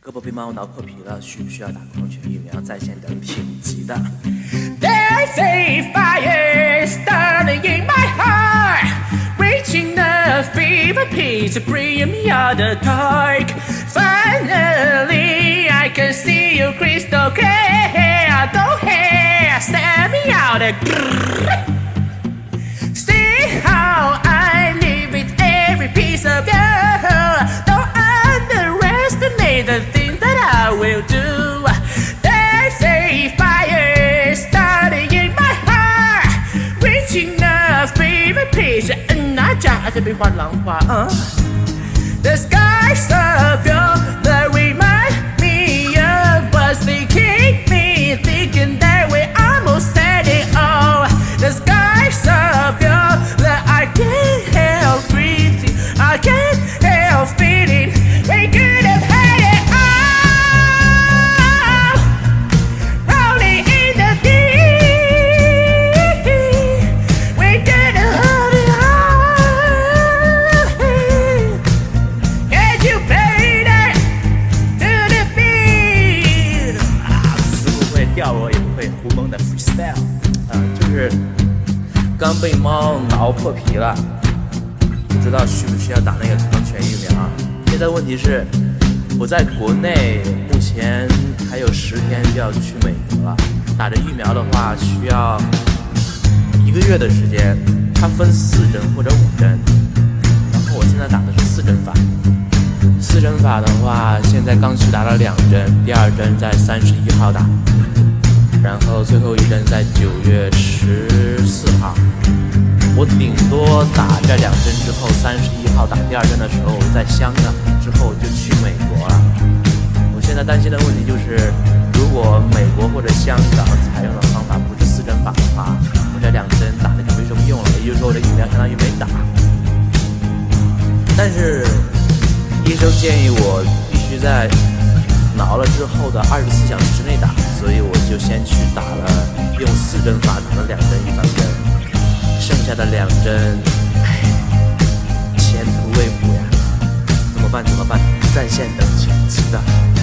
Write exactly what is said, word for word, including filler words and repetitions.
胳膊被猫挠破皮了，需不需要打狂犬疫苗？在线等挺急的。 There's a fire starting in my heart, reaching the fever pitch, bringing me out the dark. Finally, I can see you crystal clear. Don't care, set me out. See how I live with every piece of you. Don't underestimate the things that I will do. There's a fire starting in my heart, reaching the fever pitch. 哪吒还是被画浪花啊 The skies of you that remind me of what's thinking me, thinking that we almost said it all. The skies of you that I can't help breathing, I can't help feeling. We could have had it all, rolling in the deep. We could have had it all. Get you paid it to the beat. 啊，词不会，调我也不会，胡蒙的 freestyle。啊，就是刚被猫挠破皮了，不知道需不需要打那个狂犬疫苗啊？现在问题是，我在国内目前还有十天就要去美国了。打着疫苗的话，需要一个月的时间，它分四针或者五针，然后我现在打的是四针法。四针法的话，现在刚去打了两针，第二针在三十一号打，然后最后一针在九月十四号。我顶多打这两针之后，三十一号打第二针的时候，在香港之后就去美国了。我现在担心的问题就是，如果美国或者香港采用的方法不是四针法的话，我这两针打的就没什么用了，也就是说我的疫苗相当于没打。但是医生建议我必须在挠了之后的二十四小时之内打，所以我就先去打了，用四针法打了两针预防针。剩下的两针，唉，前途未卜呀！怎么办？怎么办？在线等，请急的。